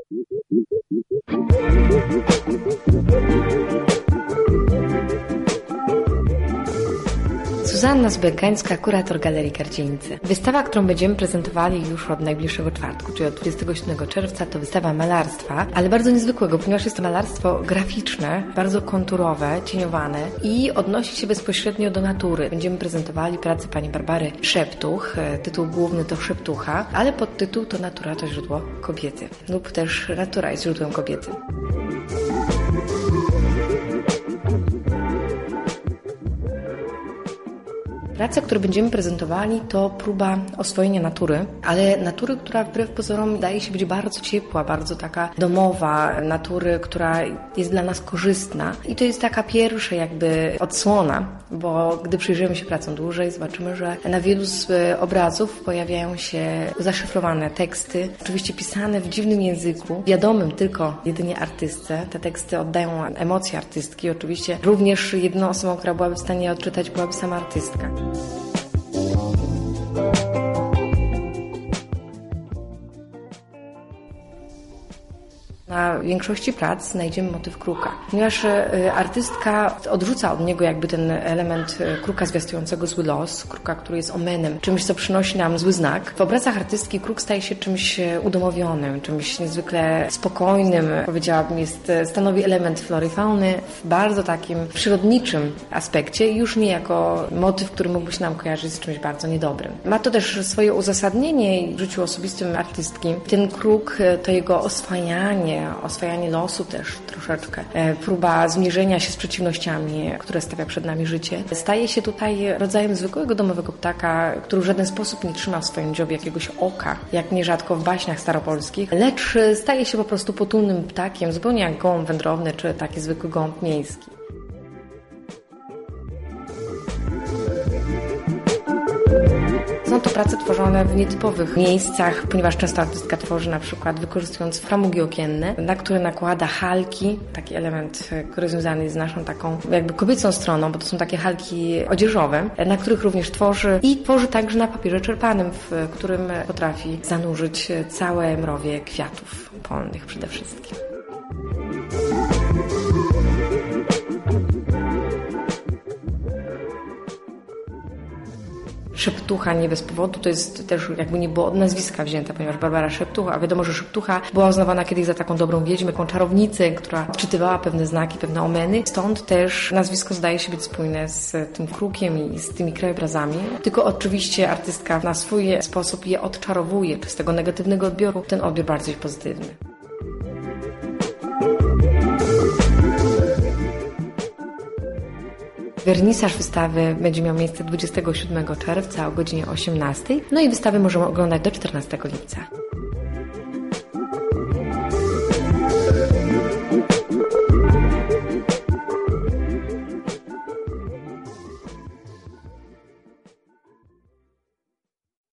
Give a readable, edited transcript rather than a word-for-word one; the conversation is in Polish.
Zuzanna Zbękańska, kurator Galerii Gardzieńcy. Wystawa, którą będziemy prezentowali już od najbliższego czwartku, czyli od 27 czerwca, to wystawa malarstwa, ale bardzo niezwykłego, ponieważ jest to malarstwo graficzne, bardzo konturowe, cieniowane i odnosi się bezpośrednio do natury. Będziemy prezentowali pracę pani Barbary Szeptuch. Tytuł główny to Szeptucha, ale podtytuł to Natura to źródło kobiety lub też Natura jest źródłem kobiety. Praca, którą będziemy prezentowali, to próba oswojenia natury, ale natury, która wbrew pozorom daje się być bardzo ciepła, bardzo taka domowa, natury, która jest dla nas korzystna. I to jest taka pierwsza jakby odsłona, bo gdy przyjrzymy się pracom dłużej, zobaczymy, że na wielu z obrazów pojawiają się zaszyfrowane teksty, oczywiście pisane w dziwnym języku, wiadomym tylko jedynie artystce. Te teksty oddają emocje artystki. Oczywiście również jedyną osobą, która byłaby w stanie je odczytać, byłaby sama artystka. Na większości prac znajdziemy motyw kruka, ponieważ artystka odrzuca od niego jakby ten element kruka zwiastującego zły los, kruka, który jest omenem, czymś, co przynosi nam zły znak. W obrazach artystki kruk staje się czymś udomowionym, czymś niezwykle spokojnym, powiedziałabym, stanowi element flory i fauny w bardzo takim przyrodniczym aspekcie i już nie jako motyw, który mógłby się nam kojarzyć z czymś bardzo niedobrym. Ma to też swoje uzasadnienie w życiu osobistym artystki. Ten kruk to jego oswajanie losu też troszeczkę, próba zmierzenia się z przeciwnościami, które stawia przed nami życie. Staje się tutaj rodzajem zwykłego domowego ptaka, który w żaden sposób nie trzyma w swoim dziobie jakiegoś oka, jak nierzadko w baśniach staropolskich, lecz staje się po prostu potulnym ptakiem, zupełnie jak gołąb wędrowny, czy taki zwykły gołąb miejski. Są to prace tworzone w nietypowych miejscach, ponieważ często artystka tworzy na przykład wykorzystując framugi okienne, na które nakłada halki, taki element, który związany jest z naszą taką jakby kobiecą stroną, bo to są takie halki odzieżowe, na których również tworzy i tworzy także na papierze czerpanym, w którym potrafi zanurzyć całe mrowie kwiatów polnych przede wszystkim. Szeptucha nie bez powodu, to jest też jakby nie było od nazwiska wzięte, ponieważ Barbara Szeptucha, a wiadomo, że Szeptucha była uznawana kiedyś za taką dobrą wiedźmę, taką czarownicę, która odczytywała pewne znaki, pewne omeny. Stąd też nazwisko zdaje się być spójne z tym krukiem i z tymi krajobrazami. Tylko oczywiście artystka na swój sposób je odczarowuje, czy z tego negatywnego odbioru ten odbiór bardziej pozytywny. Wernisaż wystawy będzie miał miejsce 27 czerwca o godzinie 18. No i wystawę możemy oglądać do 14 lipca.